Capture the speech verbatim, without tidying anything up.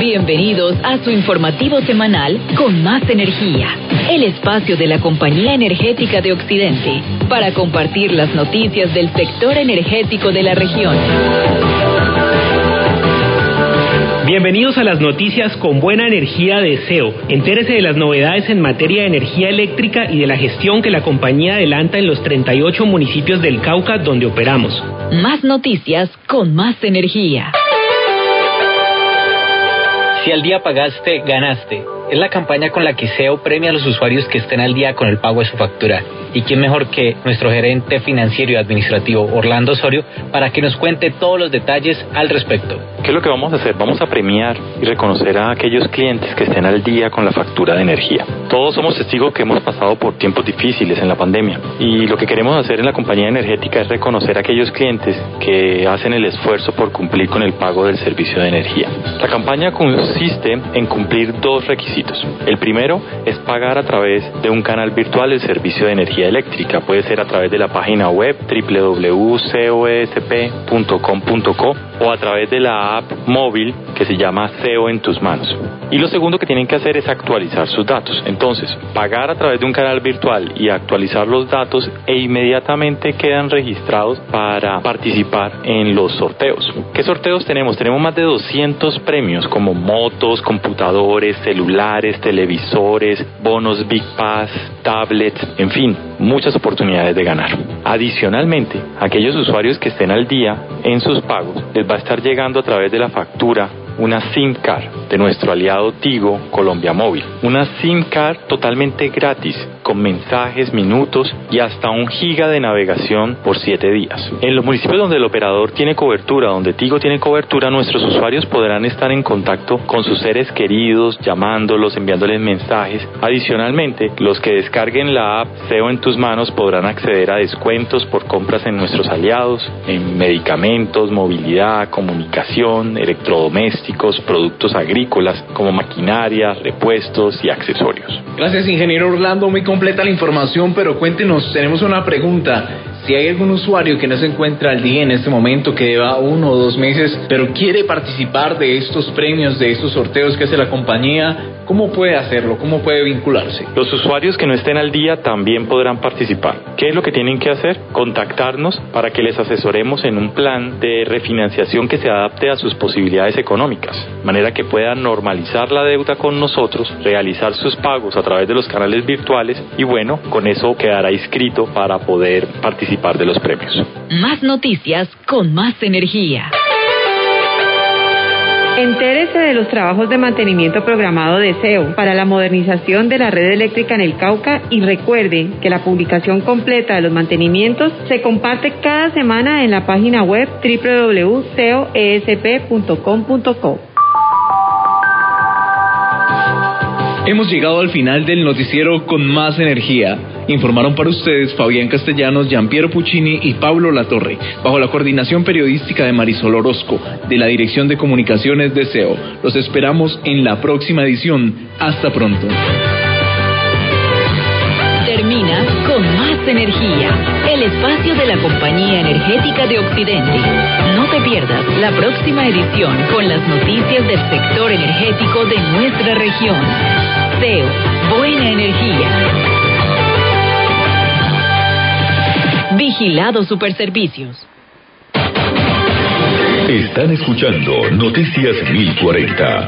Bienvenidos a su informativo semanal Con Más Energía, el espacio de la Compañía Energética de Occidente para compartir las noticias del sector energético de la región. Bienvenidos a las noticias con buena energía de S E O. Entérese de las novedades en materia de energía eléctrica y de la gestión que la compañía adelanta en los treinta y ocho municipios del Cauca donde operamos. Más noticias con más energía. Si al día pagaste, ganaste. Es la campaña con la que S E O premia a los usuarios que estén al día con el pago de su factura. Y quién mejor que nuestro gerente financiero y administrativo, Orlando Osorio, para que nos cuente todos los detalles al respecto. ¿Qué es lo que vamos a hacer? Vamos a premiar y reconocer a aquellos clientes que estén al día con la factura de energía. Todos somos testigos que hemos pasado por tiempos difíciles en la pandemia. Y lo que queremos hacer en la compañía energética es reconocer a aquellos clientes que hacen el esfuerzo por cumplir con el pago del servicio de energía. La campaña consiste en cumplir dos requisitos. El primero es pagar a través de un canal virtual el servicio de energía eléctrica. Puede ser a través de la página web doble u doble u doble u punto c o e s p punto com punto co o a través de la app móvil que se llama S E O en tus manos. Y lo segundo que tienen que hacer es actualizar sus datos. Entonces, pagar a través de un canal virtual y actualizar los datos e inmediatamente quedan registrados para participar en los sorteos. ¿Qué sorteos tenemos? Tenemos más de doscientos premios como motos, computadores, celulares, televisores, bonos Big Pass, tablets, en fin, muchas oportunidades de ganar. Adicionalmente, aquellos usuarios que estén al día en sus pagos les va a estar llegando a través de la factura una SIM card de nuestro aliado Tigo Colombia Móvil. Una SIM card totalmente gratis, con mensajes, minutos y hasta un giga de navegación por siete días. En los municipios donde el operador tiene cobertura, donde Tigo tiene cobertura, nuestros usuarios podrán estar en contacto con sus seres queridos, llamándolos, enviándoles mensajes. Adicionalmente, los que descarguen la app S E O en tus manos podrán acceder a descuentos por compras en nuestros aliados, en medicamentos, movilidad, comunicación, electrodomésticos, productos agrícolas como maquinaria, repuestos y accesorios. Gracias, ingeniero Orlando, muy completa la información, pero cuéntenos, tenemos una pregunta. Si hay algún usuario que no se encuentra al día en este momento, que lleva uno o dos meses, pero quiere participar de estos premios, de estos sorteos que hace la compañía, ¿cómo puede hacerlo? ¿Cómo puede vincularse? Los usuarios que no estén al día también podrán participar. ¿Qué es lo que tienen que hacer? Contactarnos para que les asesoremos en un plan de refinanciación que se adapte a sus posibilidades económicas, de manera que puedan normalizar la deuda con nosotros, realizar sus pagos a través de los canales virtuales y bueno, con eso quedará inscrito para poder participar de los premios. Más noticias con más energía. Entérese de los trabajos de mantenimiento programado de S E O para la modernización de la red eléctrica en el Cauca y recuerde que la publicación completa de los mantenimientos se comparte cada semana en la página web doble u doble u doble u punto c o e s p punto com punto co. Hemos llegado al final del noticiero Con Más Energía. Informaron para ustedes Fabián Castellanos, Gianpiero Puccini y Pablo Latorre, bajo la coordinación periodística de Marisol Orozco, de la Dirección de Comunicaciones de S E O. Los esperamos en la próxima edición. Hasta pronto. Termina Con Más Energía, el espacio de la Compañía Energética de Occidente. No te pierdas la próxima edición con las noticias del sector energético de nuestra región. S E O, buena energía. Vigilado Superservicios. Están escuchando Noticias mil cuarenta.